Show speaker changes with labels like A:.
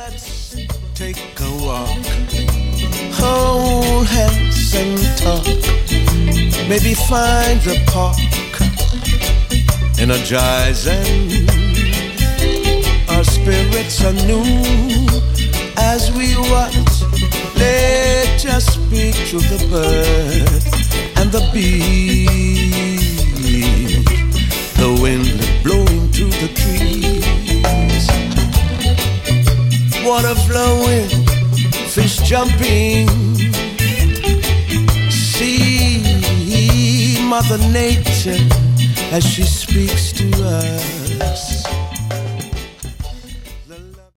A: Let's take a walk, hold hands and talk. Maybe find the park, energizing. Our spirits are new as we watch nature speak to the bird and the bee. The wind blowing through the trees, water flowing, fish jumping. See Mother Nature as she speaks to us.